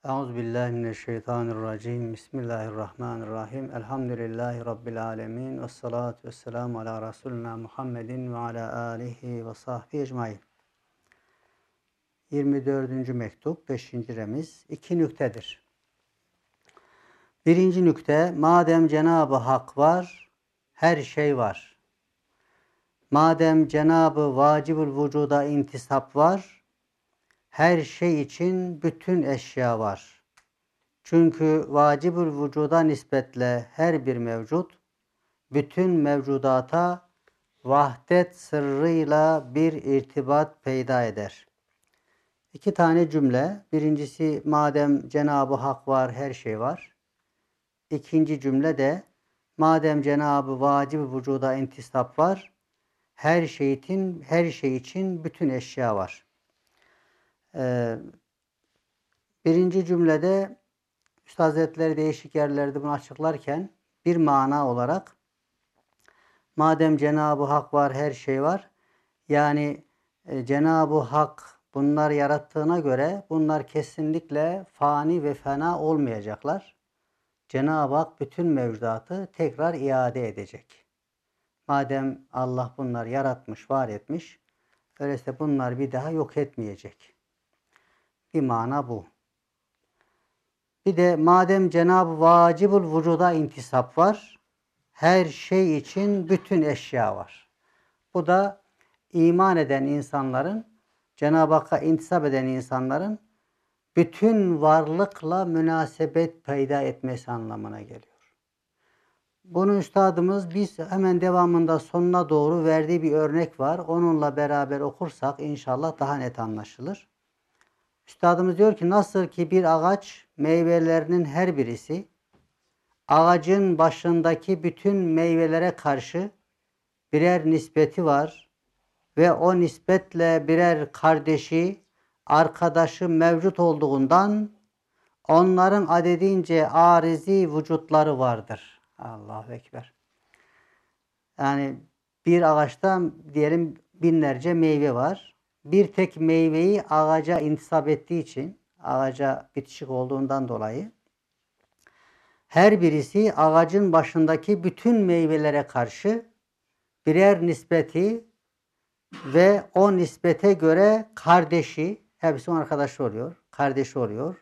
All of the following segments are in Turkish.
Euzubillahimineşşeytanirracim. Bismillahirrahmanirrahim. Elhamdülillahi Rabbil alemin. Vessalatu vesselamu ala Resulina Muhammedin ve ala alihi ve sahbihi ecmain. 24. mektup, 5. remiz. 2 nüktedir. Birinci nükte, madem Cenab-ı Hak var, her şey var. Madem Cenab-ı Vacibül Vücuda intisap var, her şey için bütün eşya var. Çünkü vacibül vücuda nispetle her bir mevcut, bütün mevcudata vahdet sırrıyla bir irtibat peyda eder. 2 tane cümle. Birincisi, madem Cenab-ı Hak var, her şey var. İkinci cümle de, madem Cenab-ı Vacib-i Vücuda intisap var, her şey için bütün eşya var. Birinci cümlede Üstad Hazretleri değişik yerlerde bunu açıklarken bir mana olarak madem Cenab-ı Hak var, her şey var. Yani Cenab-ı Hak bunları yarattığına göre bunlar kesinlikle fani ve fena olmayacaklar. Cenab-ı Hak bütün mevcudatı tekrar iade edecek. Madem Allah bunları yaratmış, var etmiş, öyleyse bunlar bir daha yok etmeyecek. Bir mana bu. Bir de madem Cenab-ı Vacibül Vücuda intisap var, her şey için bütün eşya var. Bu da iman eden insanların, Cenab-ı Hakk'a intisap eden insanların bütün varlıkla münasebet peyda etmesi anlamına geliyor. Bunu üstadımız biz hemen devamında sonuna doğru verdiği bir örnek var. Onunla beraber okursak inşallah daha net anlaşılır. Üstadımız diyor ki nasıl ki bir ağaç meyvelerinin her birisi ağacın başındaki bütün meyvelere karşı birer nispeti var ve o nispetle birer kardeşi, arkadaşı mevcut olduğundan onların adedince arizi vücutları vardır. Allahu Ekber. Yani bir ağaçta diyelim binlerce meyve var. Bir tek meyveyi ağaca intisap ettiği için, ağaca bitişik olduğundan dolayı her birisi ağacın başındaki bütün meyvelere karşı birer nispeti ve o nispete göre kardeşi, hepsi onun arkadaşı oluyor, kardeşi oluyor.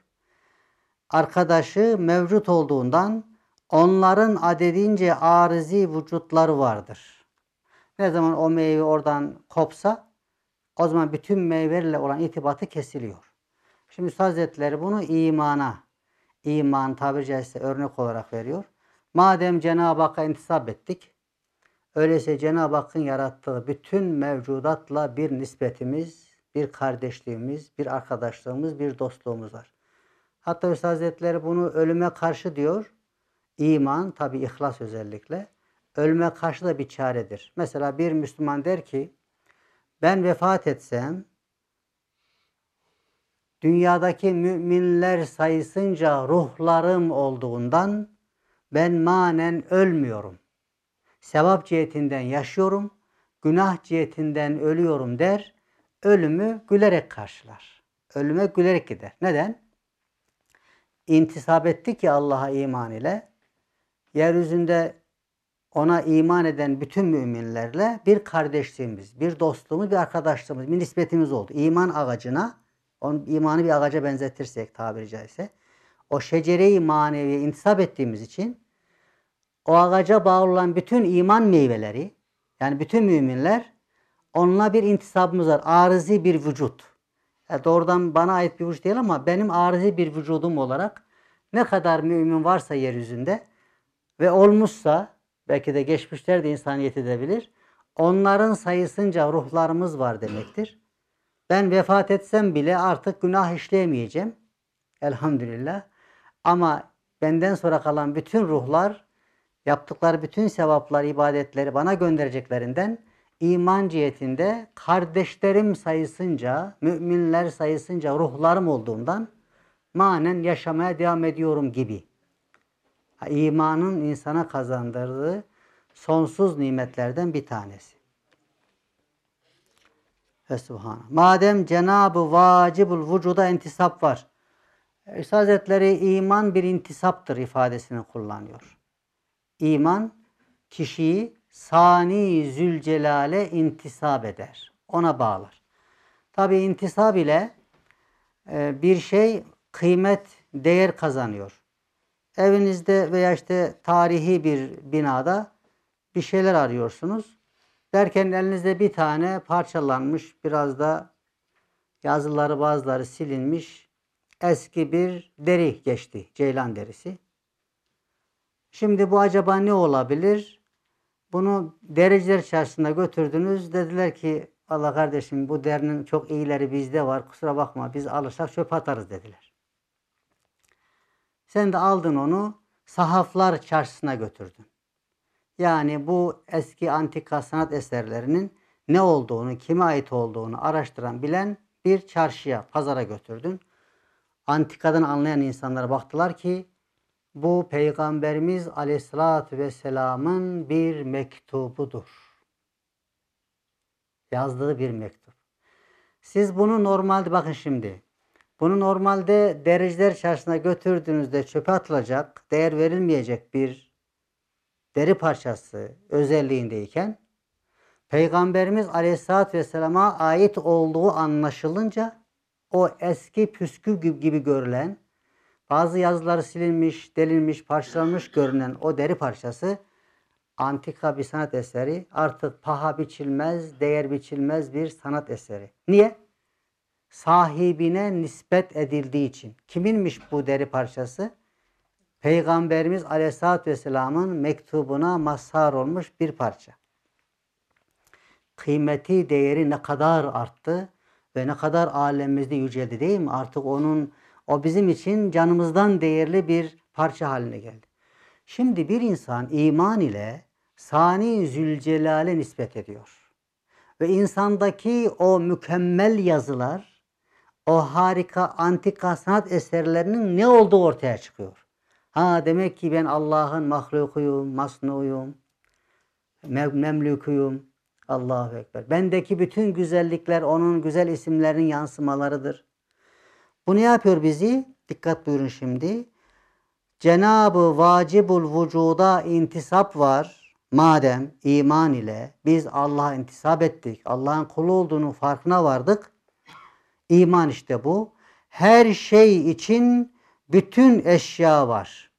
Arkadaşı mevcut olduğundan onların adedince arizi vücutları vardır. Ne zaman o meyve oradan kopsa o zaman bütün meyvelerle olan irtibatı kesiliyor. Şimdi Üstad Hazretleri bunu iman tabiri caizse örnek olarak veriyor. Madem Cenab-ı Hakk'a intisap ettik, öyleyse Cenab-ı Hakk'ın yarattığı bütün mevcudatla bir nispetimiz, bir kardeşliğimiz, bir arkadaşlığımız, bir dostluğumuz var. Hatta Üstad Hazretleri bunu ölüme karşı diyor. İman, tabi ihlas özellikle, ölüme karşı da bir çaredir. Mesela bir Müslüman der ki, ben vefat etsem, dünyadaki müminler sayısınca ruhlarım olduğundan ben manen ölmüyorum. Sevap cihetinden yaşıyorum, günah cihetinden ölüyorum der, ölümü gülerek karşılar. Ölüme gülerek gider. Neden? İntisap etti ki Allah'a iman ile, yeryüzünde ona iman eden bütün müminlerle bir kardeşliğimiz, bir dostluğumuz, bir arkadaşlığımız, bir nispetimiz oldu. İman ağacına, onun imanı bir ağaca benzetirsek tabiri caizse, o şecere-i maneviye intisap ettiğimiz için o ağaca bağlı olan bütün iman meyveleri, yani bütün müminler, onunla bir intisabımız var. Arizi bir vücut. Yani doğrudan bana ait bir vücut değil ama benim arizi bir vücudum olarak ne kadar mümin varsa yeryüzünde ve olmuşsa, belki de geçmişler de insaniyet edebilir, onların sayısınca ruhlarımız var demektir. Ben vefat etsem bile artık günah işleyemeyeceğim. Elhamdülillah. Ama benden sonra kalan bütün ruhlar, yaptıkları bütün sevaplar, ibadetleri bana göndereceklerinden iman cihetinde kardeşlerim sayısınca, müminler sayısınca ruhlarım olduğundan manen yaşamaya devam ediyorum gibi. İmanın insana kazandırdığı sonsuz nimetlerden bir tanesi. Ve Subhanallah. Madem Cenab-ı Vacibül Vücuda intisap var. Üstad Hazretleri iman bir intisaptır ifadesini kullanıyor. İman kişiyi Sani Zülcelal'e intisap eder. Ona bağlar. Tabi intisap ile bir şey kıymet, değer kazanıyor. Evinizde veya işte tarihi bir binada bir şeyler arıyorsunuz. Derken elinizde bir tane parçalanmış, biraz da yazıları bazıları silinmiş eski bir deri geçti. Ceylan derisi. Şimdi bu acaba ne olabilir? Bunu dericiler çarşısına götürdünüz. Dediler ki Allah kardeşim bu derinin çok iyileri bizde var. Kusura bakma biz alırsak çöpe atarız dediler. Sen de aldın onu sahaflar çarşısına götürdün. Yani bu eski antika sanat eserlerinin ne olduğunu, kime ait olduğunu araştıran, bilen bir çarşıya, pazara götürdün. Antikadan anlayan insanlara baktılar ki bu Peygamberimiz Aleyhisselatü Vesselam'ın bir mektubudur. Yazdığı bir mektup. Siz bunu normalde bakın şimdi. Bunu normalde dericiler çarşısına götürdüğünüzde çöpe atılacak, değer verilmeyecek bir deri parçası özelliğindeyken Peygamberimiz Aleyhisselatü Vesselam'a ait olduğu anlaşılınca o eski püskü gibi görülen, bazı yazıları silinmiş, delinmiş, parçalanmış görünen o deri parçası antika bir sanat eseri, artık paha biçilmez, değer biçilmez bir sanat eseri. Niye? Sahibine nispet edildiği için. Kiminmiş bu deri parçası? Peygamberimiz Aleyhisselatü Vesselam'ın mektubuna mazhar olmuş bir parça. Kıymeti, değeri ne kadar arttı ve ne kadar alemimizde yüceldi değil mi? Artık o bizim için canımızdan değerli bir parça haline geldi. Şimdi bir insan iman ile Sani Zülcelal'e nispet ediyor. Ve insandaki o mükemmel yazılar, o harika antika sanat eserlerinin ne olduğu ortaya çıkıyor. Demek ki ben Allah'ın mahlukuyum, masnuyum, memlükuyum. Allahu Ekber. Bendeki bütün güzellikler onun güzel isimlerinin yansımalarıdır. Bu ne yapıyor bizi? Dikkat buyurun şimdi. Cenab-ı Vacibul Vücuda intisap var. Madem iman ile biz Allah'a intisap ettik, Allah'ın kulu olduğunu farkına vardık. İman işte bu. Her şey için bütün eşya var.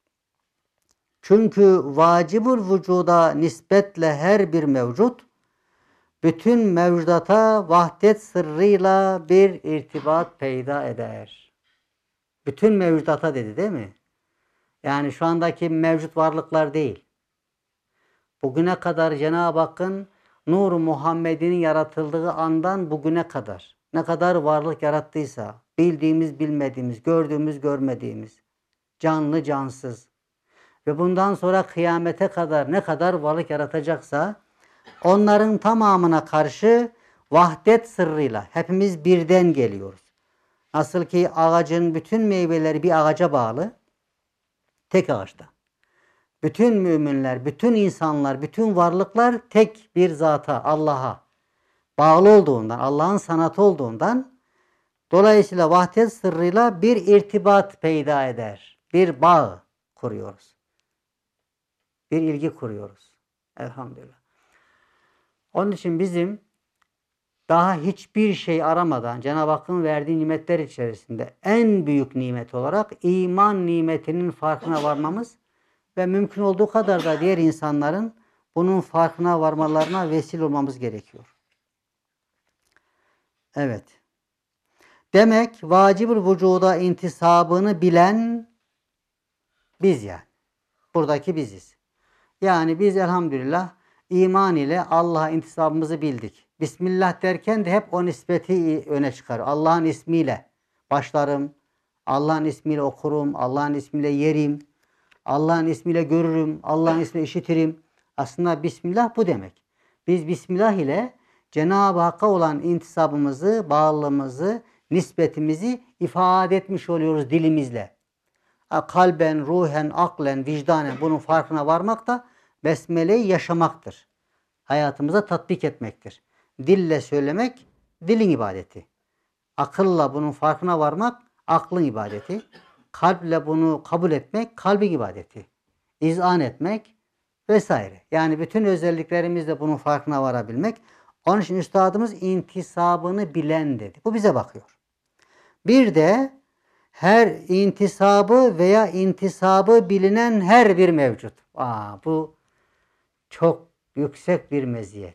Çünkü vacibul vücuda nispetle her bir mevcut, bütün mevcudata vahdet sırrıyla bir irtibat peyda eder. Bütün mevcudata dedi değil mi? Yani şu andaki mevcut varlıklar değil. Bugüne kadar Cenab-ı Hakk'ın Nur-u Muhammed'in yaratıldığı andan bugüne kadar ne kadar varlık yarattıysa, bildiğimiz bilmediğimiz, gördüğümüz görmediğimiz, canlı cansız ve bundan sonra kıyamete kadar ne kadar varlık yaratacaksa onların tamamına karşı vahdet sırrıyla hepimiz birden geliyoruz. Nasıl ki ağacın bütün meyveleri bir ağaca bağlı, tek ağaçta. Bütün müminler, bütün insanlar, bütün varlıklar tek bir zata, Allah'a bağlı olduğundan, Allah'ın sanatı olduğundan dolayısıyla vahdet sırrıyla bir irtibat peyda eder. Bir bağ kuruyoruz. Bir ilgi kuruyoruz. Elhamdülillah. Onun için bizim daha hiçbir şey aramadan Cenab-ı Hakk'ın verdiği nimetler içerisinde en büyük nimet olarak iman nimetinin farkına varmamız ve mümkün olduğu kadar da diğer insanların bunun farkına varmalarına vesile olmamız gerekiyor. Evet. Demek vacib-ül vücuda intisabını bilen biz yani. Buradaki biziz. Yani biz elhamdülillah iman ile Allah'a intisabımızı bildik. Bismillah derken de hep o nispeti öne çıkar. Allah'ın ismiyle başlarım, Allah'ın ismiyle okurum, Allah'ın ismiyle yerim, Allah'ın ismiyle görürüm, Allah'ın ismiyle işitirim. Aslında Bismillah bu demek. Biz Bismillah ile Cenab-ı Hakk'a olan intisabımızı, bağlılığımızı, nispetimizi ifade etmiş oluyoruz dilimizle. Kalben, ruhen, aklen, vicdanen bunun farkına varmak da Besmele'yi yaşamaktır. Hayatımıza tatbik etmektir. Dille söylemek dilin ibadeti. Akılla bunun farkına varmak aklın ibadeti. kalple bunu kabul etmek kalbin ibadeti. İzan etmek vesaire. Yani bütün özelliklerimizle bunun farkına varabilmek. Onun için üstadımız intisabını bilen dedi. Bu bize bakıyor. Bir de her intisabı veya intisabı bilinen her bir mevcut. Bu çok yüksek bir meziyet.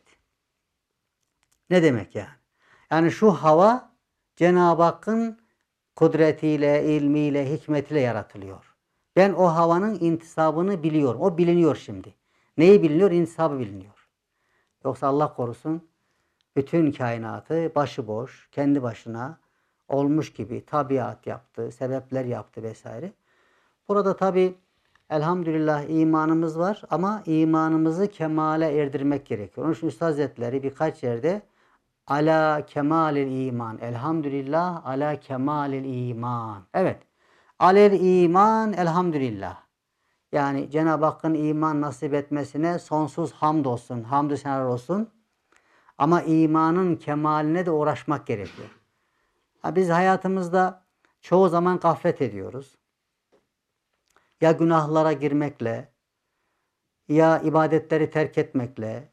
Ne demek yani? Yani şu hava Cenab-ı Hakk'ın kudretiyle, ilmiyle, hikmetiyle yaratılıyor. Ben o havanın intisabını biliyorum. O biliniyor şimdi. Neyi biliniyor? İntisabı biliniyor. Yoksa Allah korusun bütün kainatı başıboş, kendi başına olmuş gibi tabiat yaptı, sebepler yaptı vesaire. Burada tabi elhamdülillah imanımız var ama imanımızı kemale erdirmek gerekiyor. Onun için Üstad Hazretleri birkaç yerde ala kemalil iman, elhamdülillah ala kemalil iman. Evet, alel iman elhamdülillah. Yani Cenab-ı Hakk'ın iman nasip etmesine sonsuz hamd olsun, hamdü senalar olsun. Ama imanın kemaline de uğraşmak gerekiyor. Biz hayatımızda çoğu zaman gaflet ediyoruz. Ya günahlara girmekle, ya ibadetleri terk etmekle,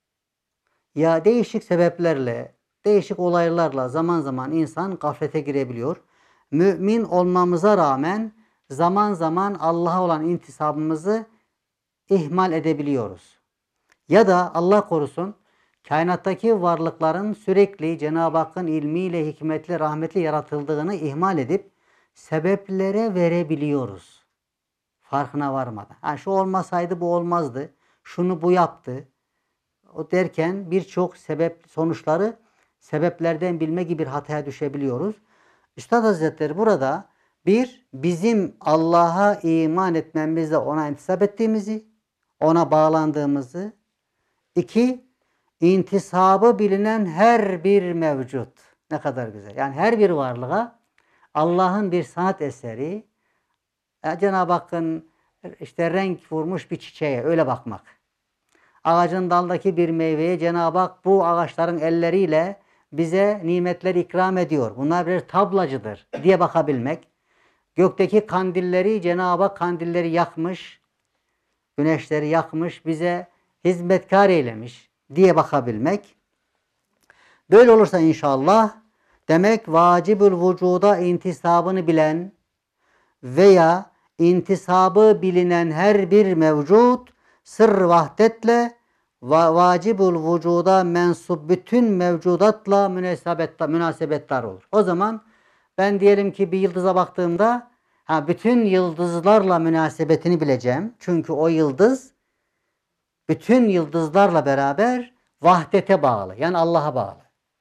ya değişik sebeplerle, değişik olaylarla zaman zaman insan gaflete girebiliyor. Mümin olmamıza rağmen zaman zaman Allah'a olan intisabımızı ihmal edebiliyoruz. Ya da Allah korusun kainattaki varlıkların sürekli Cenab-ı Hakk'ın ilmiyle, hikmetle, rahmetle yaratıldığını ihmal edip sebeplere verebiliyoruz. Farkına varmadan. Yani şu olmasaydı bu olmazdı. Şunu bu yaptı. O derken birçok sonuçları sebeplerden bilme gibi bir hataya düşebiliyoruz. Üstad Hazretleri burada bizim Allah'a iman etmemizle ona intisap ettiğimizi, ona bağlandığımızı, 2, intisabı bilinen her bir mevcut. Ne kadar güzel. Yani her bir varlığa Allah'ın bir sanat eseri, Cenab-ı Hakk'ın renk vurmuş bir çiçeğe öyle bakmak. Ağacın daldaki bir meyveye Cenab-ı Hak bu ağaçların elleriyle bize nimetler ikram ediyor. Bunlar bir tablacıdır diye bakabilmek. Gökteki kandilleri Cenab-ı Hak kandilleri yakmış, güneşleri yakmış, bize hizmetkar eylemiş diye bakabilmek. Böyle olursa inşallah demek vacibül vücuda intisabını bilen veya intisabı bilinen her bir mevcut sır vahdetle vacibül vücuda mensup bütün mevcudatla münasebettar olur. O zaman ben diyelim ki bir yıldıza baktığımda bütün yıldızlarla münasebetini bileceğim. Çünkü o yıldız bütün yıldızlarla beraber vahdete bağlı. Yani Allah'a bağlı.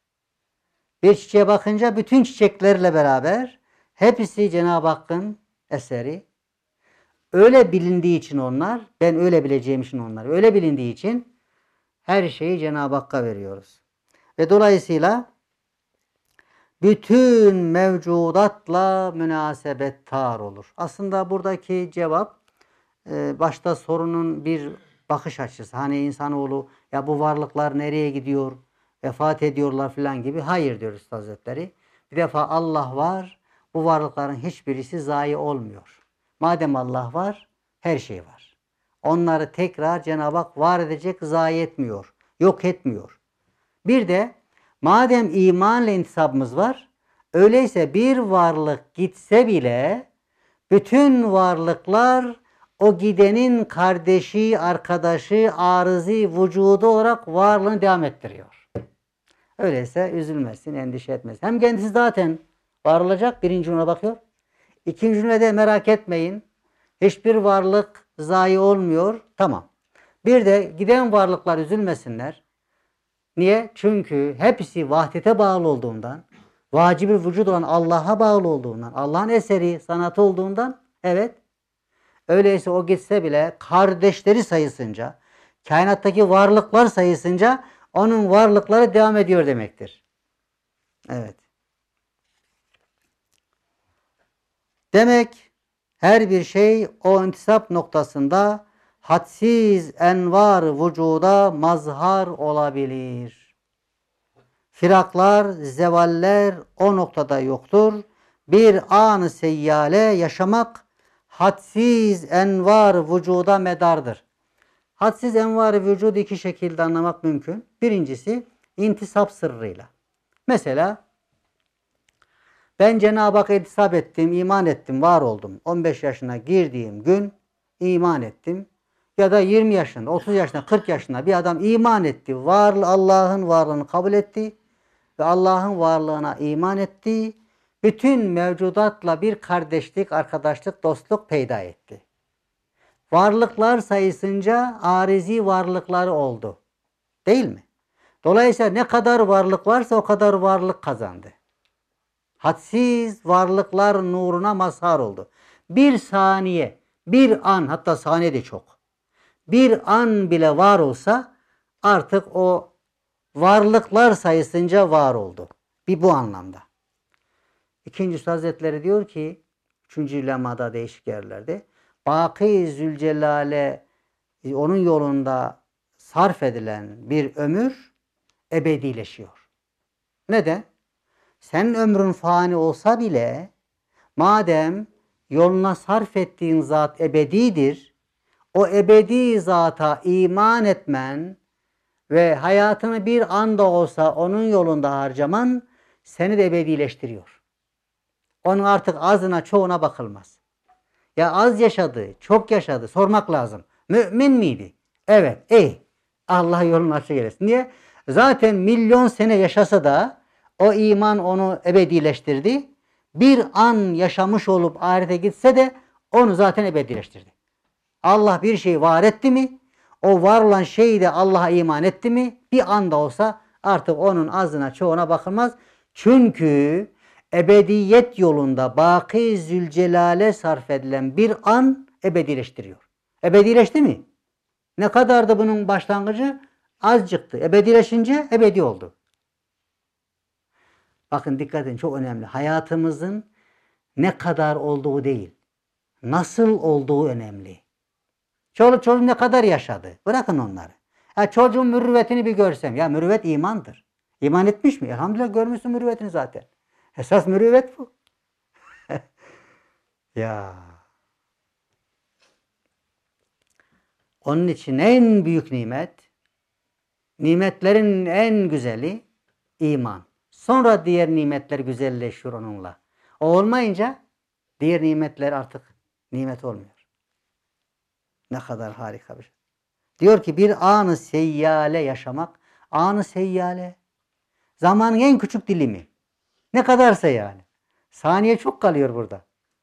Bir çiçeğe bakınca bütün çiçeklerle beraber hepsi Cenab-ı Hakk'ın eseri. Öyle bilindiği için onlar, ben öyle bileceğim için onlar, öyle bilindiği için her şeyi Cenab-ı Hakk'a veriyoruz. Ve dolayısıyla bütün mevcudatla münasebettar olur. Aslında buradaki cevap başta sorunun bir bakış açısı. Hani insanoğlu ya bu varlıklar nereye gidiyor, vefat ediyorlar falan gibi. Hayır diyor Üstad Hazretleri. Bir defa Allah var, bu varlıkların hiçbirisi zayi olmuyor. Madem Allah var, her şey var. Onları tekrar Cenab-ı Hak var edecek, zayi etmiyor, yok etmiyor. Bir de madem imanla intisabımız var, öyleyse bir varlık gitse bile bütün varlıklar o gidenin kardeşi, arkadaşı, arızı, vücudu olarak varlığını devam ettiriyor. Öyleyse üzülmesin, endişe etmesin. Hem kendisi zaten var olacak, birinci cümle bakıyor. İkinci cümlede merak etmeyin, hiçbir varlık zayi olmuyor. Tamam. Bir de giden varlıklar üzülmesinler. Niye? Çünkü hepsi vahdete bağlı olduğundan, vacibi vücut olan Allah'a bağlı olduğundan, Allah'ın eseri, sanatı olduğundan, evet. Öyleyse o gitse bile kardeşleri sayısınca, kainattaki varlıklar sayısınca onun varlıkları devam ediyor demektir. Evet. Demek her bir şey o intisap noktasında hadsiz envar vücuda mazhar olabilir. Firaklar, zevaller o noktada yoktur. Bir an-ı seyyale yaşamak hadsiz envar vücuda medardır. Hadsiz envar vücudu iki şekilde anlamak mümkün. Birincisi intisap sırrıyla. Mesela ben Cenab-ı Hakk'a intisap ettim, iman ettim, var oldum. 15 yaşına girdiğim gün iman ettim. Ya da 20 yaşında, 30 yaşında, 40 yaşında bir adam iman etti. Allah'ın varlığını kabul etti ve Allah'ın varlığına iman etti. Bütün mevcudatla bir kardeşlik, arkadaşlık, dostluk peyda etti. Varlıklar sayısınca arizi varlıkları oldu. Değil mi? Dolayısıyla ne kadar varlık varsa o kadar varlık kazandı. Hadsiz varlıklar nuruna mazhar oldu. Bir saniye, bir an, hatta saniye de çok. Bir an bile var olsa artık o varlıklar sayısınca var oldu. Bir bu anlamda. İkinci Üstad Hazretleri diyor ki, 3. lemada değişik yerlerde, Baki Zülcelal'e onun yolunda sarf edilen bir ömür ebedileşiyor. Neden? Senin ömrün fani olsa bile madem yoluna sarf ettiğin zat ebedidir, o ebedi zata iman etmen ve hayatını bir anda olsa onun yolunda harcaman seni de ebedileştiriyor. Onun artık azına çoğuna bakılmaz. Ya az yaşadı, çok yaşadı sormak lazım. Mümin miydi? Evet, Allah yolunu açık eylesin. Niye? Zaten milyon sene yaşasa da o iman onu ebedileştirdi. Bir an yaşamış olup ahirete gitse de onu zaten ebedileştirdi. Allah bir şeyi var etti mi? O var olan şeyi de Allah'a iman etti mi? Bir anda olsa artık onun azına çoğuna bakılmaz. Çünkü ebediyet yolunda Baki Zülcelal'e sarf edilen bir an ebedileştiriyor. Ebedileşti mi? Ne kadardı bunun başlangıcı? Azıcıktı. Ebedileşince ebedi oldu. Bakın dikkat edin, çok önemli. Hayatımızın ne kadar olduğu değil, nasıl olduğu önemli. Çoluk çocuk ne kadar yaşadı? Bırakın onları. Çocuğun mürüvvetini bir görsem. Ya mürüvvet imandır. İman etmiş mi? Elhamdülillah görmüşsün mürüvvetini zaten. Esas mürüvvet bu. Ya. Onun için en büyük nimet, nimetlerin en güzeli iman. Sonra diğer nimetler güzelleşiyor onunla. O olmayınca diğer nimetler artık nimet olmuyor. Ne kadar harika bir şey. Diyor ki bir anı seyyale yaşamak. Anı seyyale. Zamanın en küçük dilimi. Ne kadarsa yani. Saniye çok kalıyor burada.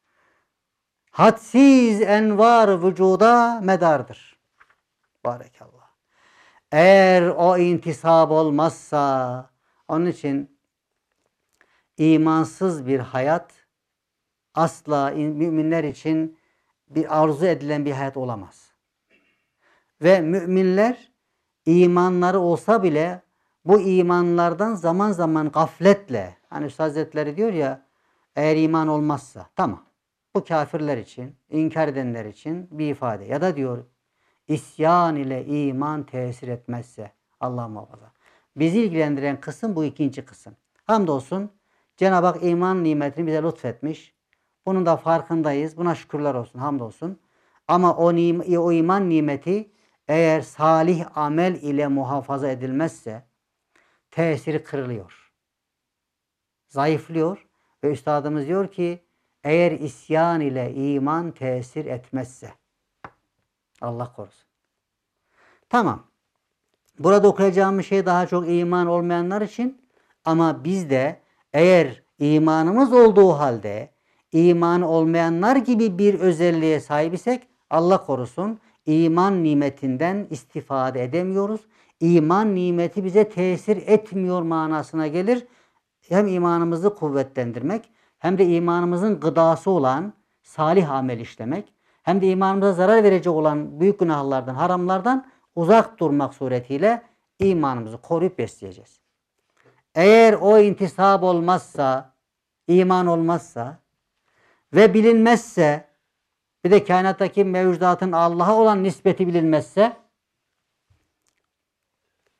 Hadsiz envar vücuda medardır. Barekallah. Eğer o intisap olmazsa, onun için imansız bir hayat asla müminler için bir arzu edilen bir hayat olamaz. Ve müminler imanları olsa bile bu imanlardan zaman zaman gafletle, hani Üstad Hazretleri diyor ya, eğer iman olmazsa tamam, bu kafirler için, inkar edenler için bir ifade. Ya da diyor isyan ile iman tesir etmezse, Allah muhafaza. Bizi ilgilendiren kısım bu ikinci kısım. Hamdolsun Cenab-ı Hak iman nimetini bize lütfetmiş. Bunun da farkındayız. Buna şükürler olsun, hamdolsun. Ama o iman nimeti eğer salih amel ile muhafaza edilmezse tesiri kırılıyor. Zayıflıyor ve üstadımız diyor ki eğer isyan ile iman tesir etmezse, Allah korusun. Tamam. Burada okuyacağımız şey daha çok iman olmayanlar için, ama biz de eğer imanımız olduğu halde iman olmayanlar gibi bir özelliğe sahip isek, Allah korusun, iman nimetinden istifade edemiyoruz. İman nimeti bize tesir etmiyor manasına gelir. Hem imanımızı kuvvetlendirmek, hem de imanımızın gıdası olan salih amel işlemek, hem de imanımıza zarar verecek olan büyük günahlardan, haramlardan uzak durmak suretiyle imanımızı koruyup besleyeceğiz. Eğer o intisap olmazsa, iman olmazsa ve bilinmezse, bir de kainattaki mevcudatın Allah'a olan nispeti bilinmezse,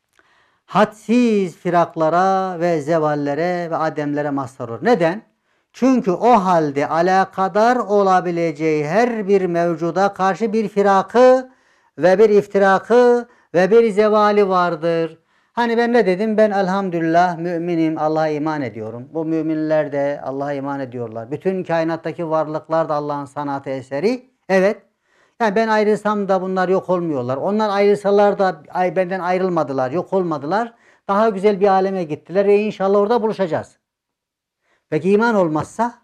hadsiz firaklara ve zevallere ve ademlere mazhar olur. Neden? Çünkü o halde alakadar olabileceği her bir mevcuda karşı bir firakı ve bir iftirakı ve bir zevali vardır. Hani ben ne dedim? Ben elhamdülillah müminim, Allah'a iman ediyorum. Bu müminler de Allah'a iman ediyorlar. Bütün kainattaki varlıklar da Allah'ın sanatı eseri. Evet. Yani ben ayrılsam da bunlar yok olmuyorlar. Onlar ayrılsalar da benden ayrılmadılar, yok olmadılar. Daha güzel bir aleme gittiler ve inşallah orada buluşacağız. Peki iman olmazsa?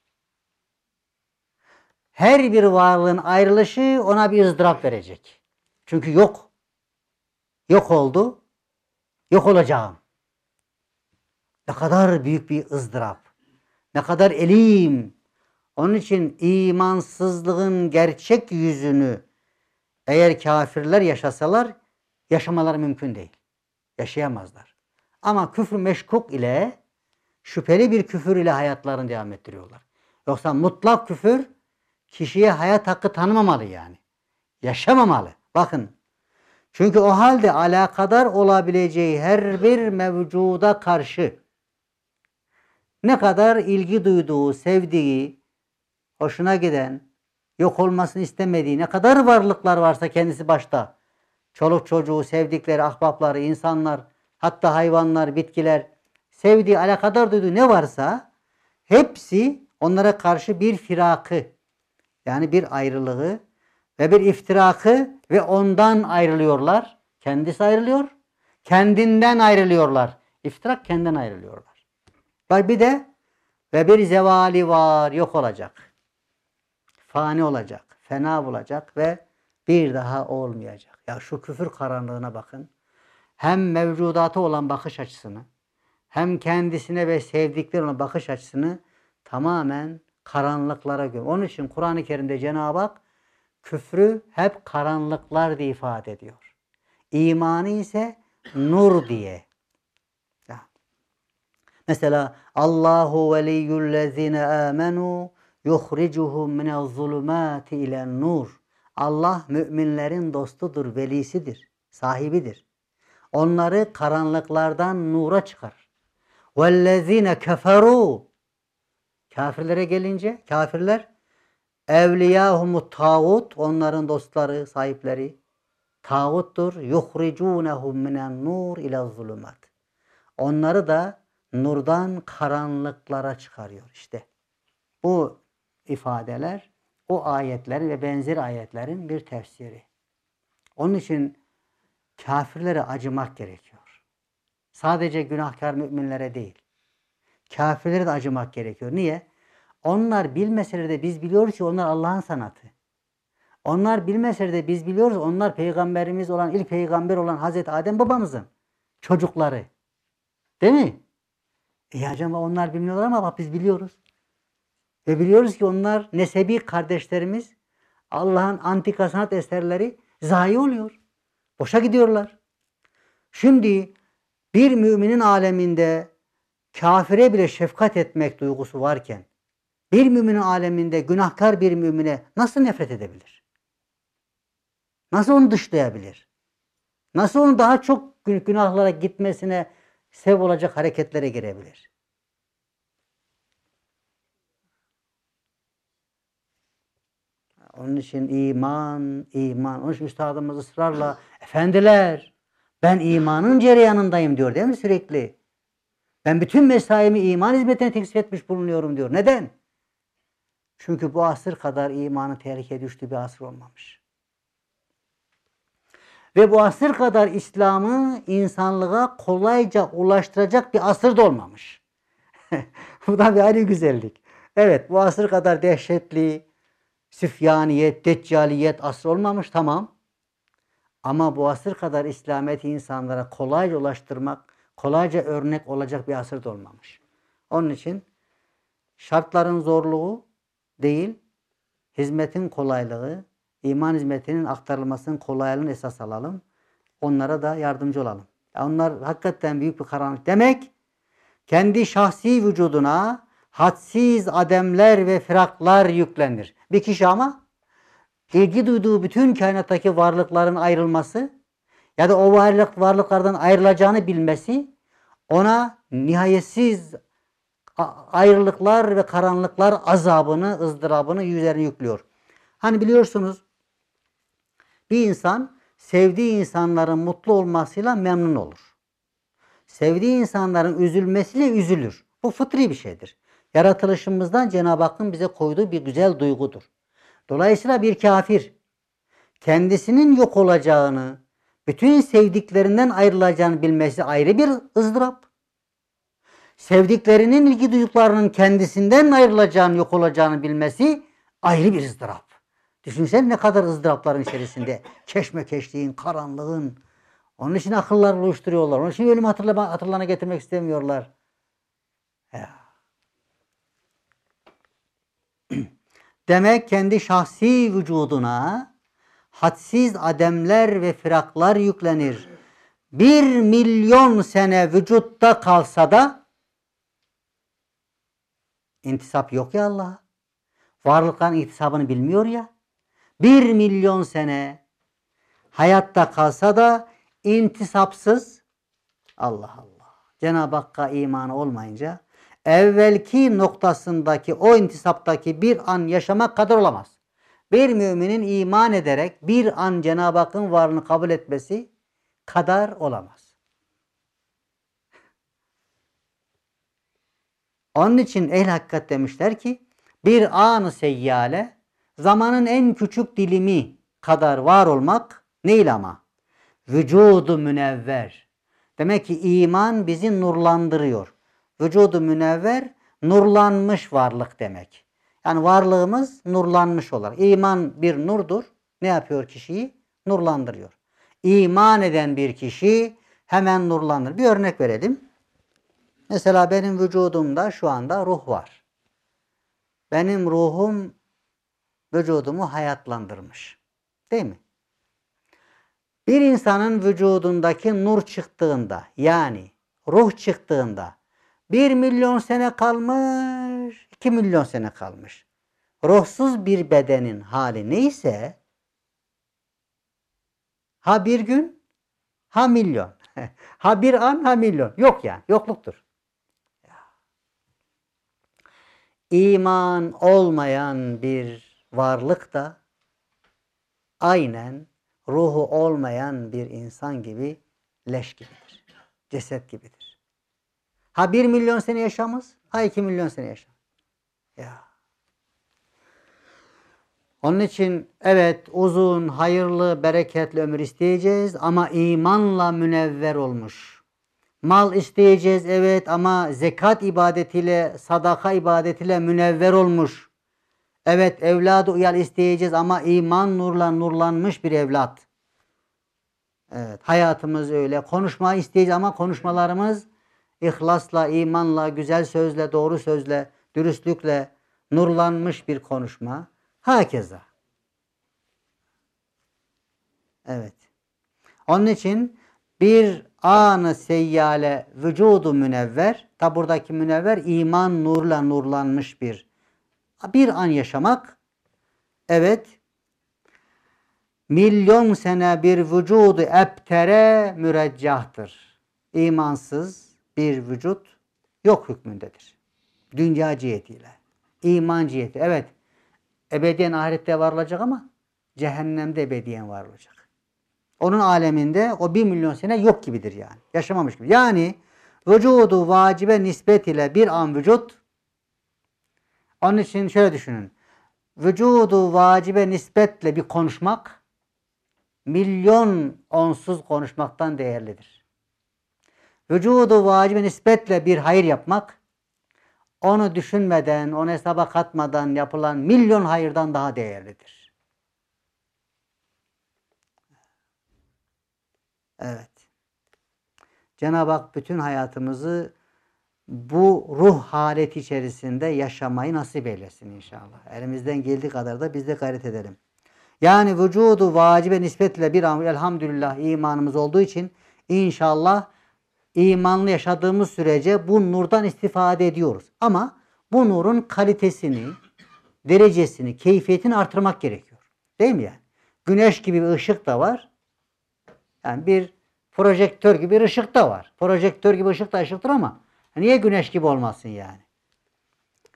Her bir varlığın ayrılışı ona bir ızdırap verecek. Çünkü yok. Yok oldu. Yok olacağım. Ne kadar büyük bir ızdırap. Ne kadar elim. Onun için imansızlığın gerçek yüzünü eğer kafirler yaşasalar yaşamaları mümkün değil. Yaşayamazlar. Ama küfür meşkuk ile şüpheli bir küfür ile hayatlarını devam ettiriyorlar. Yoksa mutlak küfür kişiye hayat hakkı tanımamalı yani. Yaşamamalı. Bakın. Çünkü o halde alakadar olabileceği her bir mevcuda karşı ne kadar ilgi duyduğu, sevdiği, hoşuna giden, yok olmasını istemediği ne kadar varlıklar varsa kendisi başta. Çoluk çocuğu, sevdikleri, ahbapları, insanlar, hatta hayvanlar, bitkiler, sevdiği, alakadar duyduğu ne varsa hepsi onlara karşı bir firakı, yani bir ayrılığı ve bir iftirakı ve ondan ayrılıyorlar. Kendisi ayrılıyor, kendinden ayrılıyorlar. İftirak kendinden ayrılıyorlar. Bak bir de ve bir zevali var, yok olacak. Fani olacak, fena bulacak ve bir daha olmayacak. Ya şu küfür karanlığına bakın. Hem mevcudata olan bakış açısını, hem kendisine ve sevdiklerine olan bakış açısını tamamen karanlıklara göre. Onun için Kur'an-ı Kerim'de Cenab-ı Hak küfrü hep karanlıklar diye ifade ediyor. İmanı ise nur diye. Mesela Allahu veliyyullezine amenu yuhricuhum minezzulumati ilen nur. Allah müminlerin dostudur, velisidir, sahibidir. Onları karanlıklardan nura çıkarır. Vellezine keferu. Kafirlere gelince kafirler evliyahumut tağut, onların dostları, sahipleri tağuttur. Yuhricunhum minen nur ile zulumat. Onları da nurdan karanlıklara çıkarıyor işte. Bu ifadeler o ayetlerin ve benzeri ayetlerin bir tefsiri. Onun için kafirlere acımak gerekiyor. Sadece günahkar müminlere değil. Kafirlere de acımak gerekiyor. Niye? Onlar bilmeseler de biz biliyoruz ki onlar Allah'ın sanatı. Onlar bilmeseler de biz biliyoruz onlar peygamberimiz olan, ilk peygamber olan Hazreti Adem babamızın çocukları. Değil mi? Acaba onlar bilmiyorlar ama bak biz biliyoruz. Ve biliyoruz ki onlar nesebi kardeşlerimiz, Allah'ın antika sanat eserleri zayi oluyor. Boşa gidiyorlar. Şimdi bir müminin aleminde kafire bile şefkat etmek duygusu varken bir müminin aleminde günahkar bir mümine nasıl nefret edebilir? Nasıl onu dışlayabilir? Nasıl onu daha çok günahlara gitmesine sebep olacak hareketlere girebilir? Onun için iman, iman. Onun için üstadımız ısrarla efendiler ben imanın cereyanındayım diyor değil mi sürekli? Ben bütün mesaimi iman hizmetine teksif etmiş bulunuyorum diyor. Neden? Çünkü bu asır kadar imanın tehlikeye düştüğü bir asır olmamış. Ve bu asır kadar İslam'ı insanlığa kolayca ulaştıracak bir asır da olmamış. Bu da bir ayrı güzellik. Evet bu asır kadar dehşetli, süfyaniyet, deccaliyet asrı olmamış tamam. Ama bu asır kadar İslamiyet'i insanlara kolayca ulaştırmak, kolayca örnek olacak bir asır da olmamış. Onun için şartların zorluğu değil, hizmetin kolaylığı, iman hizmetinin aktarılmasının kolaylığını esas alalım. Onlara da yardımcı olalım. Onlar hakikaten büyük bir karanlık. Demek kendi şahsi vücuduna hadsiz ademler ve firaklar yüklenir. Bir kişi ama ilgi duyduğu bütün kainattaki varlıkların ayrılması ya da o varlıklardan ayrılacağını bilmesi ona nihayetsiz ayrılıklar ve karanlıklar azabını, ızdırabını üzerine yüklüyor. Hani biliyorsunuz bir insan sevdiği insanların mutlu olmasıyla memnun olur. Sevdiği insanların üzülmesiyle üzülür. Bu fıtri bir şeydir. Yaratılışımızdan Cenab-ı Hakk'ın bize koyduğu bir güzel duygudur. Dolayısıyla bir kafir kendisinin yok olacağını, bütün sevdiklerinden ayrılacağını bilmesi ayrı bir ızdırap. Sevdiklerinin ilgi duyduklarının kendisinden ayrılacağını, yok olacağını bilmesi ayrı bir ızdırap. Düşünsene ne kadar ızdırapların içerisinde. Keşmekeşliğin, karanlığın. Onun için akıllar oluşturuyorlar. Onun için ölümü hatırlarına getirmek istemiyorlar. Ya. Demek kendi şahsi vücuduna hadsiz ademler ve firaklar yüklenir. 1.000.000 sene vücutta kalsa da intisap yok ya Allah'a. Varlıkların intisabını bilmiyor ya. 1.000.000 sene hayatta kalsa da intisapsız, Allah Allah. Cenab-ı Hakk'a imanı olmayınca evvelki noktasındaki o intisaptaki bir an yaşamak kadar olamaz. Bir müminin iman ederek bir an Cenab-ı Hakk'ın varlığını kabul etmesi kadar olamaz. Onun için ehl-i hakikat demişler ki bir an-ı seyyale zamanın en küçük dilimi kadar var olmak neyle ama? Vücudu münevver. Demek ki iman bizi nurlandırıyor. Vücudu münevver nurlanmış varlık demek. Yani varlığımız nurlanmış olarak. İman bir nurdur. Ne yapıyor kişiyi? Nurlandırıyor. İman eden bir kişi hemen nurlanır. Bir örnek verelim. Mesela benim vücudumda şu anda ruh var. Benim ruhum vücudumu hayatlandırmış. Değil mi? Bir insanın vücudundaki nur çıktığında, yani ruh çıktığında 1.000.000 sene kalmış, 2.000.000 sene kalmış. Ruhsuz bir bedenin hali neyse ha bir gün, ha milyon. Ha bir an, ha milyon. Yok yani, yokluktur. İman olmayan bir varlık da aynen ruhu olmayan bir insan gibi leş gibidir. Ceset gibidir. Ha 1.000.000 sene yaşamız, ha 2.000.000 sene yaşamız. Ya. Onun için evet uzun, hayırlı, bereketli ömür isteyeceğiz ama imanla münevver olmuş. Mal isteyeceğiz evet ama zekat ibadetiyle, sadaka ibadetiyle münevver olmuş. Evet evladı uyal isteyeceğiz ama iman nurla nurlanmış bir evlat. Evet hayatımız öyle. Konuşma isteyeceğiz ama konuşmalarımız ihlasla, imanla, güzel sözle, doğru sözle, dürüstlükle nurlanmış bir konuşma. Hakeza. Evet. Onun için bir an-ı seyyale vücudu münevver, tabi buradaki münevver iman nurla nurlanmış bir an yaşamak, evet, 1.000.000 sene bir vücudu ebtere müreccahtır. İmansız bir vücut yok hükmündedir. Dünya cihetiyle. İman ciheti. Evet. Ebediyen ahirette varılacak ama cehennemde ebediyen varılacak. Onun aleminde o 1.000.000 sene yok gibidir yani. Yaşamamış gibi. Yani vücudu vacibe nispet ile bir an vücut. Onun için şöyle düşünün. Vücudu vacibe nispetle bir konuşmak 1.000.000 onsuz konuşmaktan değerlidir. Vücudu vacibe nispetle bir hayır yapmak onu düşünmeden, onu hesaba katmadan yapılan 1.000.000 hayırdan daha değerlidir. Evet. Cenab-ı Hak bütün hayatımızı bu ruh haleti içerisinde yaşamayı nasip eylesin inşallah. Elimizden geldiği kadar da biz de gayret edelim. Yani vücudu vacibe nispetle bir an elhamdülillah imanımız olduğu için inşallah imanlı yaşadığımız sürece bu nurdan istifade ediyoruz. Ama bu nurun kalitesini, derecesini, keyfiyetini artırmak gerekiyor. Değil mi yani? Güneş gibi bir ışık da var. Yani bir projektör gibi bir ışık da var. Projektör gibi ışık da ışıktır ama niye güneş gibi olmasın yani?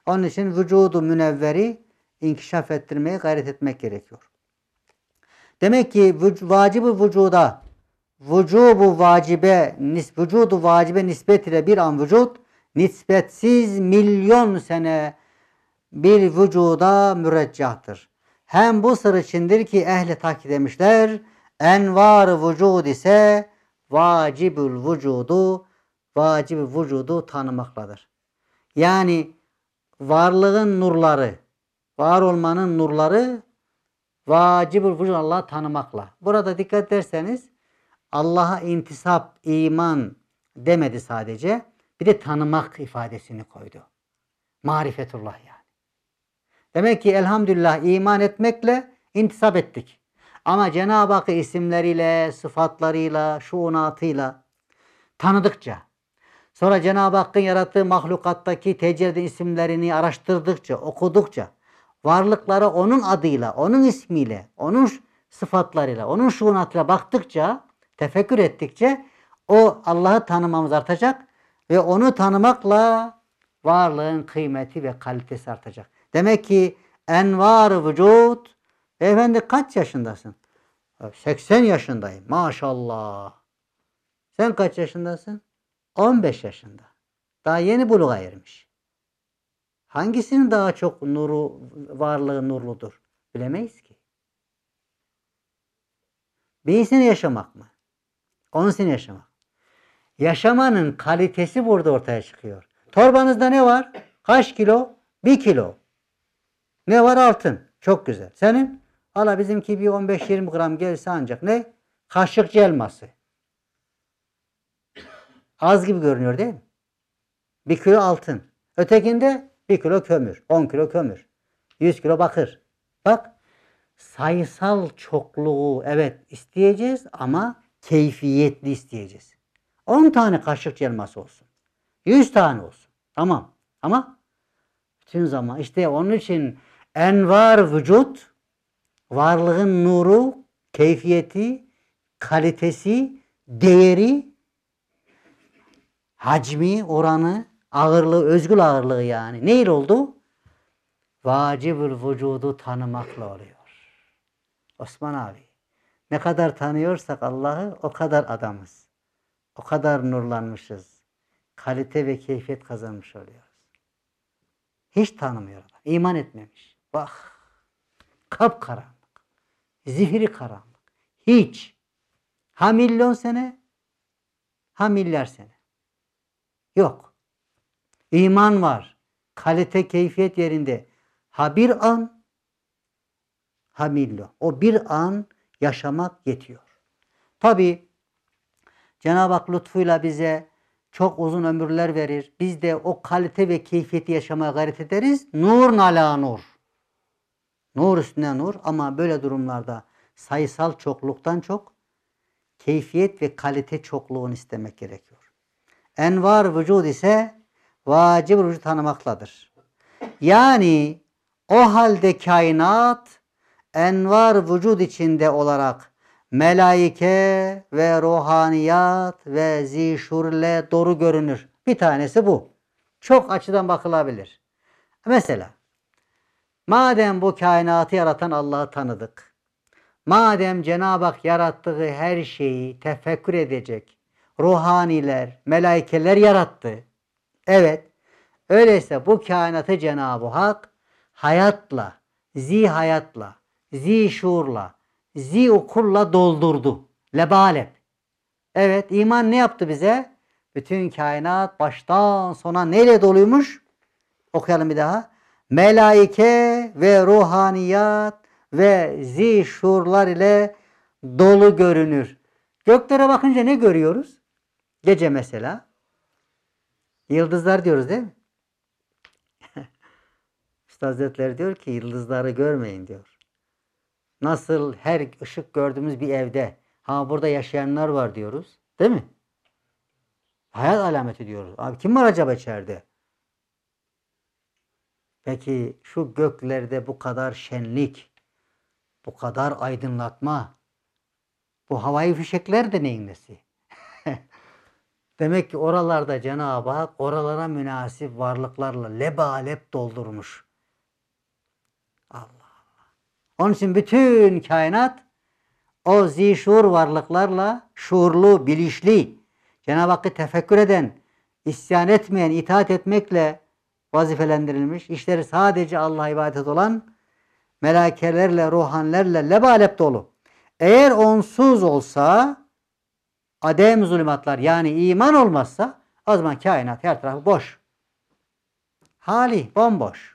Onun için vücudu münevveri inkişaf ettirmeye gayret etmek gerekiyor. Demek ki vacib-i vücuda vücudu vacibe nispet ile bir an vücut nispetsiz milyon sene bir vücuda müreccahtır. Hem bu sır içindir ki ehli tahkik demişler, envar vücud ise vacib-i vücudu tanımakladır. Yani varlığın nurları, var olmanın nurları vacib-i vücud Allah'ı tanımakla. Burada dikkat ederseniz Allah'a intisap, iman demedi sadece. Bir de tanımak ifadesini koydu. Marifetullah yani. Demek ki elhamdülillah iman etmekle intisap ettik. Ama Cenab-ı Hakk'ı isimleriyle, sıfatlarıyla, şuunatıyla tanıdıkça, sonra Cenab-ı Hakk'ın yarattığı mahlukattaki tecelli isimlerini araştırdıkça, okudukça, varlıklara onun adıyla, onun ismiyle, onun sıfatlarıyla, onun şuunatıyla baktıkça, tefekkür ettikçe o Allah'ı tanımamız artacak ve onu tanımakla varlığın kıymeti ve kalitesi artacak. Demek ki envar-ı vücut. Efendi kaç yaşındasın? 80 yaşındayım. Maşallah. Sen kaç yaşındasın? 15 yaşında. Daha yeni buluğa ermiş. Hangisinin daha çok nuru, varlığı nurludur? Bilemeyiz ki. 1000 sene yaşamak mı? 10 sene yaşamak. Yaşamanın kalitesi burada ortaya çıkıyor. Torbanızda ne var? Kaç kilo? 1 kilo. Ne var? Altın. Çok güzel. Senin? Hala bizimki bir 15-20 gram gelse ancak ne? Kaşıkçı elması. Az gibi görünüyor değil mi? 1 kilo altın. Ötekinde 1 kilo kömür. 10 kilo kömür. 100 kilo bakır. Bak, sayısal çokluğu evet isteyeceğiz ama keyfiyetli isteyeceğiz. 10 tane kaşıkçı elması olsun. 100 tane olsun. Tamam. Ama bütün zaman işte onun için envar vücut, varlığın nuru, keyfiyeti, kalitesi, değeri, hacmi, oranı, ağırlığı, özgül ağırlığı yani. Neyle oldu? Vacib-ül vücudu tanımakla oluyor. Osman abi, ne kadar tanıyorsak Allah'ı o kadar adamız. O kadar nurlanmışız. Kalite ve keyfiyet kazanmış oluyoruz. Hiç tanımıyor adam. İman etmemiş. Bak, kapkaranlık. Zifiri karanlık. Hiç. Ha milyon sene, ha milyar sene. Yok. İman var. Kalite, keyfiyet yerinde. Ha bir an, ha milyon. O bir an yaşamak yetiyor. Tabi Cenab-ı Hak lütfuyla bize çok uzun ömürler verir. Biz de o kalite ve keyfiyeti yaşamaya gayret ederiz. Nur nala nur. Nur üstüne nur ama böyle durumlarda sayısal çokluktan çok keyfiyet ve kalite çokluğunu istemek gerekiyor. Envar vücud ise vacib vücut tanımakladır. Yani o halde kainat envar vücud içinde olarak melaike ve ruhaniyat ve zişurle doğru görünür. Bir tanesi bu. Çok açıdan bakılabilir. Mesela madem bu kainatı yaratan Allah'ı tanıdık. Madem Cenab-ı Hak yarattığı her şeyi tefekkür edecek ruhaniler, melaikeler yarattı. Evet. Öyleyse bu kainatı Cenab-ı Hak hayatla, zihayatla, zişurla, zikulla doldurdu. Lebalep. Evet, iman ne yaptı bize? Bütün kainat baştan sona neyle doluymuş? Okuyalım bir daha. Melaike ve ruhaniyat ve zişurlar ile dolu görünür. Göklere bakınca ne görüyoruz? Gece mesela. Yıldızlar diyoruz değil mi? Üstad Hazretleri diyor ki yıldızları görmeyin diyor. Nasıl her ışık gördüğümüz bir evde burada yaşayanlar var diyoruz. Değil mi? Hayat alameti diyoruz. Abi kim var acaba içeride? Peki şu göklerde bu kadar şenlik, bu kadar aydınlatma, bu havai fişekler de neyin nesi? Demek ki oralarda Cenab-ı Hak oralara münasip varlıklarla lebalep doldurmuş. Allah Allah. Onun için bütün kainat o zişur varlıklarla şuurlu, bilinçli, Cenab-ı Hakk'ı tefekkür eden, isyan etmeyen, itaat etmekle vazifelendirilmiş. İşleri sadece Allah'a ibadet olan melaikelerle, ruhanlerle lebalep dolu. Eğer onsuz olsa, adem zulümatlar yani iman olmazsa o zaman kainat her tarafı boş. Hali bomboş.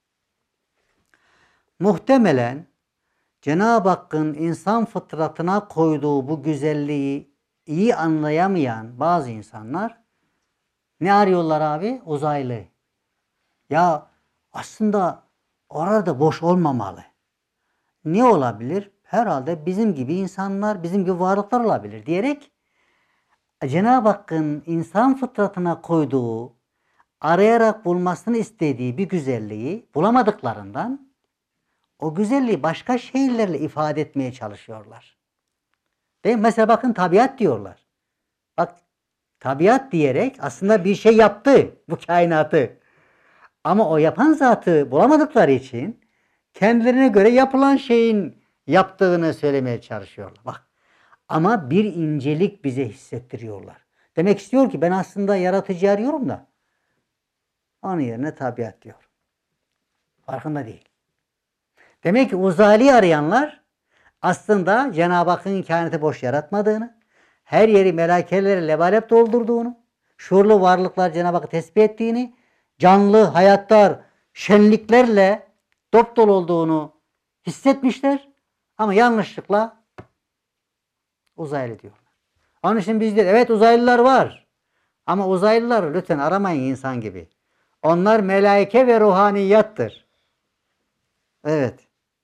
Muhtemelen Cenab-ı Hakk'ın insan fıtratına koyduğu bu güzelliği iyi anlayamayan bazı insanlar ne arıyorlar abi? Uzaylı. Ya aslında orada boş olmamalı. Ne olabilir? Herhalde bizim gibi insanlar, bizim gibi varlıklar olabilir diyerek Cenab-ı Hakk'ın insan fıtratına koyduğu, arayarak bulmasını istediği bir güzelliği bulamadıklarından o güzelliği başka şeylerle ifade etmeye çalışıyorlar. Değil mi? Mesela bakın tabiat diyorlar. Bak tabiat diyerek aslında bir şey yaptı bu kainatı. Ama o yapan zatı bulamadıkları için kendilerine göre yapılan şeyin yaptığını söylemeye çalışıyorlar. Bak. Ama bir incelik bize hissettiriyorlar. Demek istiyor ki ben aslında yaratıcı arıyorum da onun yerine tabiat diyor. Farkında değil. Demek ki uzaylı arayanlar aslında Cenab-ı Hakk'ın kainatı boş yaratmadığını, her yeri melaikelerle lebalep doldurduğunu, şuurlu varlıklar Cenab-ı Hakk'ı tesbih ettiğini, canlı hayatlar, şenliklerle dop dolu olduğunu hissetmişler ama yanlışlıkla uzaylı diyorlar. Onun için biz de evet uzaylılar var ama uzaylıları lütfen aramayın insan gibi. Onlar melaike ve ruhaniyattır. Evet.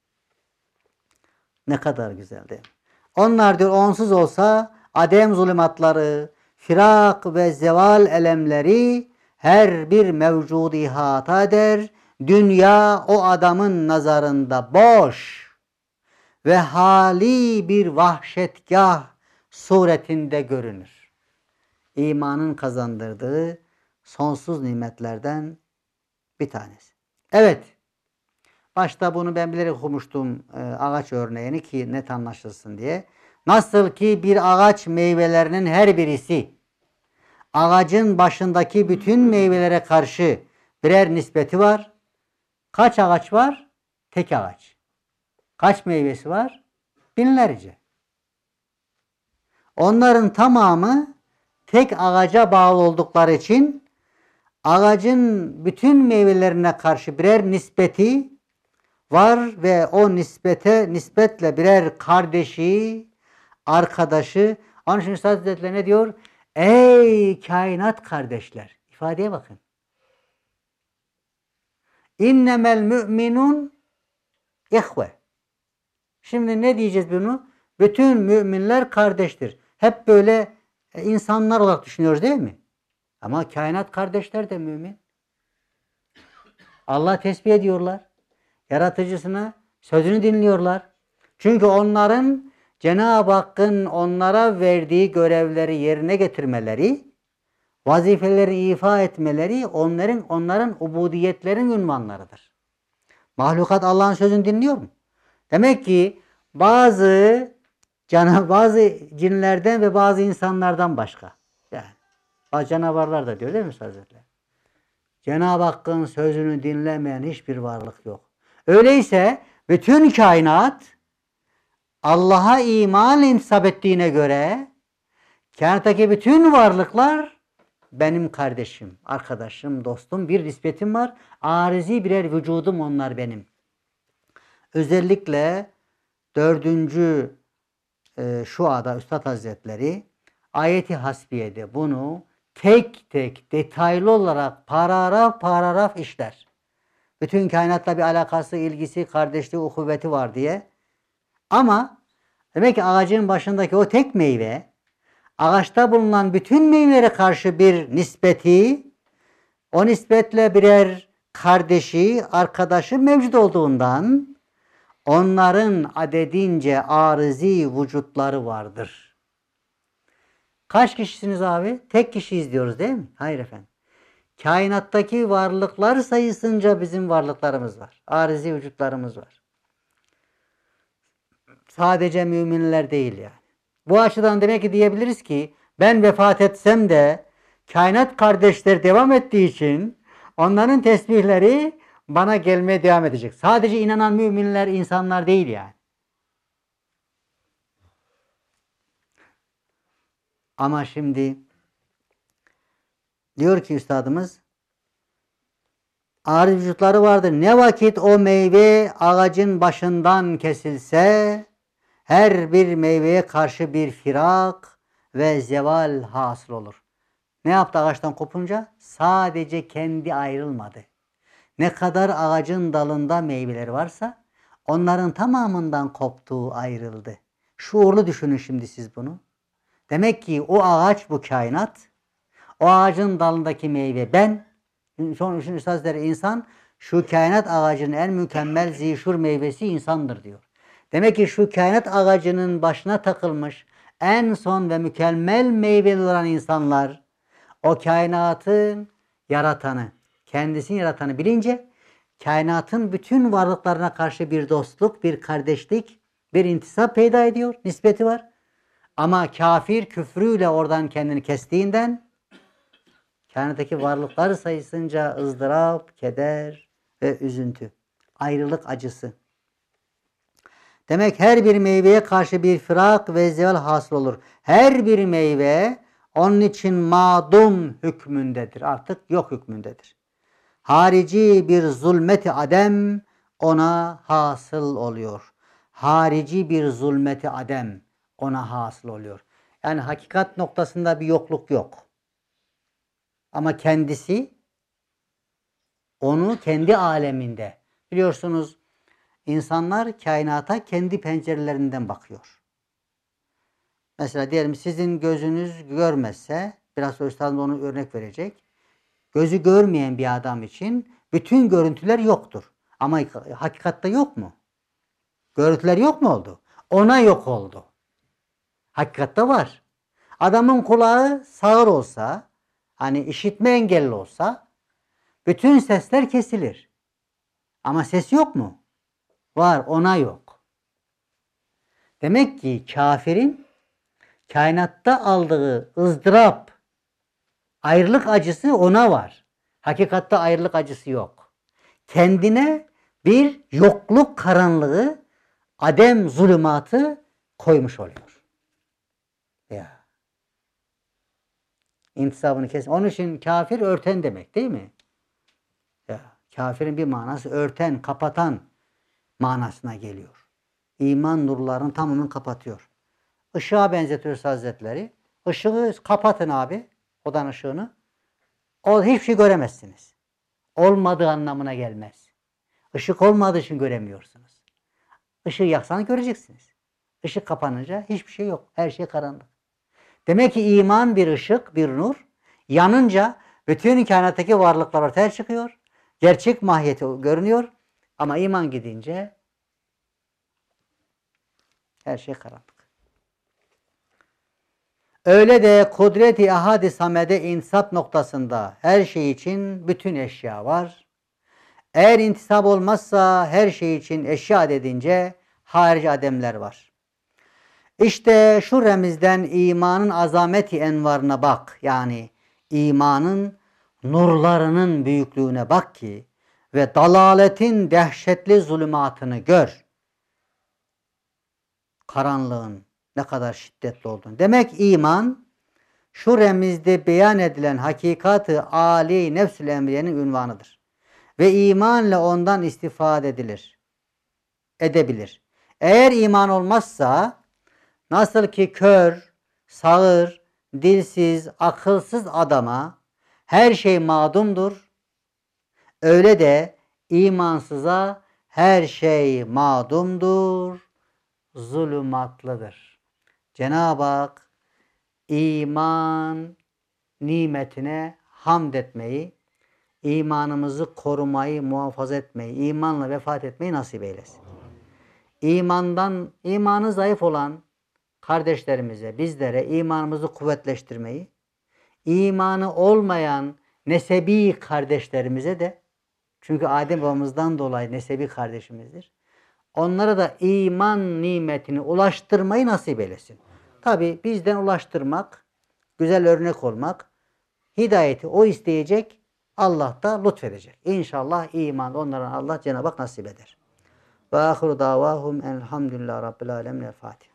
Ne kadar güzel değil mi? Onlar diyor onsuz olsa adem zulümatları, firak ve zeval elemleri her bir mevcudu ihata eder. Dünya o adamın nazarında boş ve hali bir vahşetgah suretinde görünür. İmanın kazandırdığı sonsuz nimetlerden bir tanesi. Evet. Başta bunu ben bilerek okumuştum ağaç örneğini ki net anlaşılsın diye. Nasıl ki bir ağaç meyvelerinin her birisi ağacın başındaki bütün meyvelere karşı birer nispeti var. Kaç ağaç var? Tek ağaç. Kaç meyvesi var? Binlerce. Onların tamamı tek ağaca bağlı oldukları için ağacın bütün meyvelerine karşı birer nispeti var ve o nispetle birer kardeşi, arkadaşı. Onun için Üstad Hazretleri ne diyor? Ey kainat kardeşler. İfadeye bakın. İnnemel müminun ihve. Şimdi ne diyeceğiz bunu? Bütün müminler kardeştir. Hep böyle insanlar olarak düşünüyoruz değil mi? Ama kainat kardeşler de mümin. Allah tesbih ediyorlar. Yaratıcısına sözünü dinliyorlar. Çünkü onların Cenab-ı Hakk'ın onlara verdiği görevleri yerine getirmeleri, vazifeleri ifa etmeleri onların ubudiyetlerin ünvanlarıdır. Mahlukat Allah'ın sözünü dinliyor mu? Demek ki bazı cinlerden ve bazı insanlardan başka. Yani bazı canavarlar da diyor değil mi Hazretleri? Cenab-ı Hakk'ın sözünü dinlemeyen hiçbir varlık yok. Öyleyse bütün kainat Allah'a iman intisap ettiğine göre kainattaki bütün varlıklar benim kardeşim, arkadaşım, dostum, bir nispetim var. Arizi birer vücudum onlar benim. Özellikle 4. Şua'da Üstad Hazretleri Ayet-i Hasbiye'de bunu tek tek detaylı olarak paragraf işler. Bütün kainatla bir alakası, ilgisi, kardeşliği, uhuvveti var diye. Ama demek ki ağacın başındaki o tek meyve, ağaçta bulunan bütün meyvelere karşı bir nispeti, o nispetle birer kardeşi, arkadaşı mevcut olduğundan onların adedince arizi vücutları vardır. Kaç kişisiniz abi? Tek kişiyiz diyoruz değil mi? Hayır efendim. Kainattaki varlıklar sayısınca bizim varlıklarımız var. Arizi vücutlarımız var. Sadece müminler değil yani. Bu açıdan demek ki diyebiliriz ki ben vefat etsem de kainat kardeşler devam ettiği için onların tesbihleri bana gelmeye devam edecek. Sadece inanan müminler, insanlar değil yani. Ama şimdi diyor ki üstadımız, ariz vücutları vardır. Ne vakit o meyve ağacın başından kesilse, her bir meyveye karşı bir firak ve zeval hasıl olur. Ne yaptı ağaçtan kopunca? Sadece kendi ayrılmadı. Ne kadar ağacın dalında meyveleri varsa onların tamamından koptuğu ayrıldı. Şuurlu düşünün şimdi siz bunu. Demek ki o ağaç bu kainat, o ağacın dalındaki meyve ben, son üçün üstazları insan, şu kainat ağacının en mükemmel zişur meyvesi insandır diyor. Demek ki şu kainat ağacının başına takılmış en son ve mükemmel meyveli olan insanlar, o kainatın yaratanı, kendisini yaratanı bilince, kainatın bütün varlıklarına karşı bir dostluk, bir kardeşlik, bir intisap peyda ediyor, nispeti var. Ama kafir küfrüyle oradan kendini kestiğinden, kainattaki varlıklar sayısınca ızdırap, keder ve üzüntü, ayrılık acısı. Demek her bir meyveye karşı bir firak ve zeval hasıl olur. Her bir meyve onun için madum hükmündedir. Artık yok hükmündedir. Harici bir zulmeti adem ona hasıl oluyor. Harici bir zulmeti adem ona hasıl oluyor. Yani hakikat noktasında bir yokluk yok. Ama kendisi onu kendi aleminde. Biliyorsunuz insanlar kainata kendi pencerelerinden bakıyor. Mesela diyelim sizin gözünüz görmezse, biraz sonra üstadım onu örnek verecek. Gözü görmeyen bir adam için bütün görüntüler yoktur. Ama hakikatte yok mu? Görüntüler yok mu oldu? Ona yok oldu. Hakikatte var. Adamın kulağı sağır olsa, hani işitme engelli olsa, bütün sesler kesilir. Ama ses yok mu? Var, ona yok. Demek ki kafirin kainatta aldığı ızdırap, ayrılık acısı ona var. Hakikatte ayrılık acısı yok. Kendine bir yokluk karanlığı, adem zulümatı koymuş oluyor. Ya. İntisabını kes. Onun için kafir örten demek değil mi? Ya. Kafirin bir manası örten, kapatan manasına geliyor. İman nurlarını tamamen kapatıyor. Işığa benzetiyor Hazretleri. Işığı kapatın abi. Odanın ışığını. O hiçbir şey göremezsiniz. Olmadığı anlamına gelmez. Işık olmadığı için göremiyorsunuz. Işığı yaksanız göreceksiniz. Işık kapanınca hiçbir şey yok. Her şey karanlık. Demek ki iman bir ışık, bir nur. Yanınca bütün kainattaki varlıklar ortaya çıkıyor. Gerçek mahiyeti görünüyor. Ama iman gidince her şey karanlık. Öyle de kudret-i ahad-i samede insap noktasında her şey için bütün eşya var. Eğer intisap olmazsa her şey için eşya dedince harici ademler var. İşte şu remizden imanın azameti envarına bak. Yani imanın nurlarının büyüklüğüne bak ki ve dalaletin dehşetli zulümatını gör. Karanlığın ne kadar şiddetli olduğunu. Demek iman şu remizde beyan edilen hakikatı âli nefs-ül emriyenin ünvanıdır. Ve imanla ondan istifade edebilir. Eğer iman olmazsa nasıl ki kör, sağır, dilsiz, akılsız adama her şey madumdur, öyle de imansıza her şey madumdur, zulümatlıdır. Cenab-ı Hak iman nimetine hamd etmeyi, imanımızı korumayı, muhafaza etmeyi, imanla vefat etmeyi nasip eylesin. İmanı zayıf olan kardeşlerimize, bizlere imanımızı kuvvetleştirmeyi, imanı olmayan nesebi kardeşlerimize de, çünkü Adem babamızdan dolayı nesebi kardeşimizdir, onlara da iman nimetini ulaştırmayı nasip eylesin. Tabi bizden ulaştırmak, güzel örnek olmak, hidayeti o isteyecek, Allah da lütfedecek. İnşallah iman onlara Allah Cenab-ı Hak nasip eder. Ve ahiru davahum elhamdülillahi rabbil alemin. El Fatiha.